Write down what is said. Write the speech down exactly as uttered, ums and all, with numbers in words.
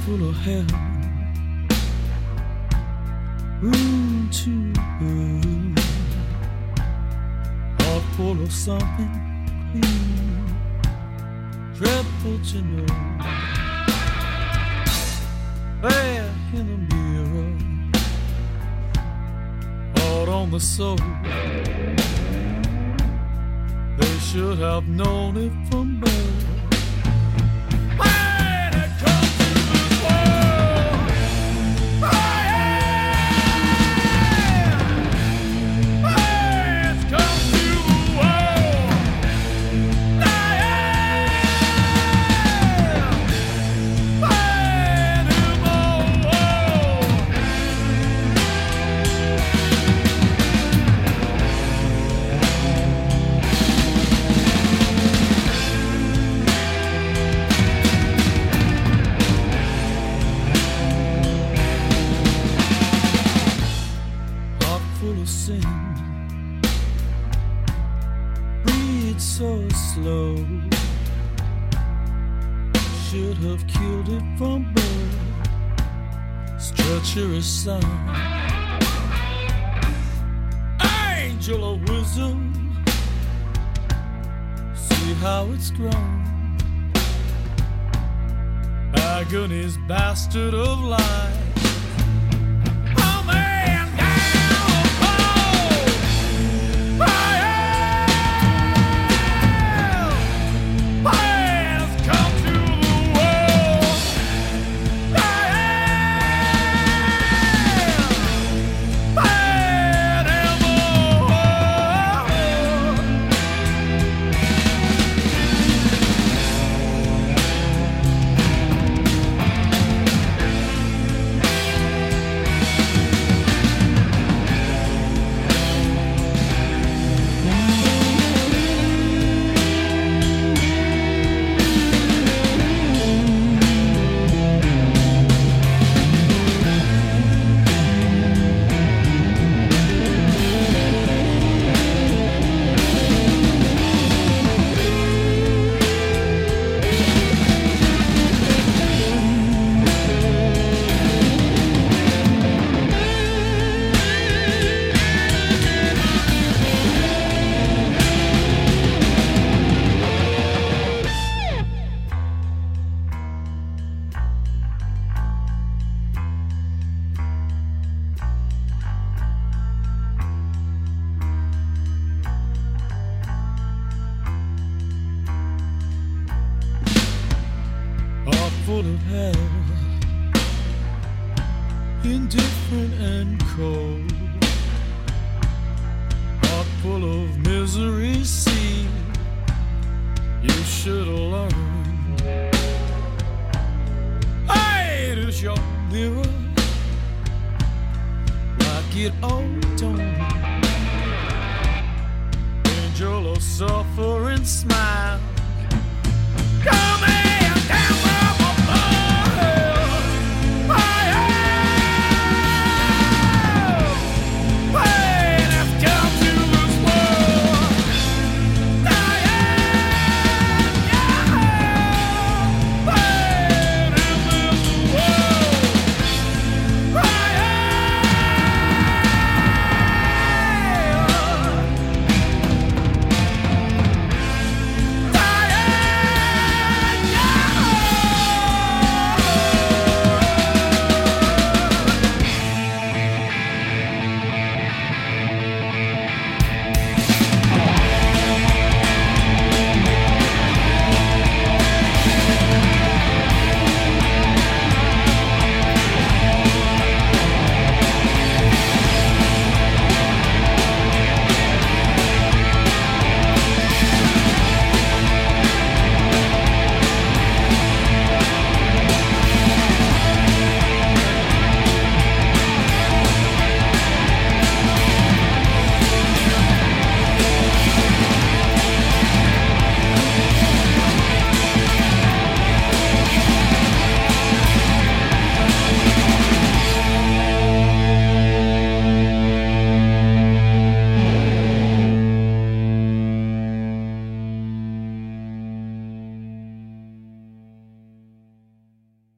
full of hell, room to burn, heart full of something clean, dreadful to know. There in the mirror, hard on the soul. They should have known it from birth. Full of sin, breathe so slow, should have killed it from birth. Treacherous son, angel of wisdom, see how it's grown. Agony's bastard of life. Full of hell, indifferent and cold, heart full of misery. See, you should have learned. Hey, it is your mirror, like it all don't. Angel of suffering smile.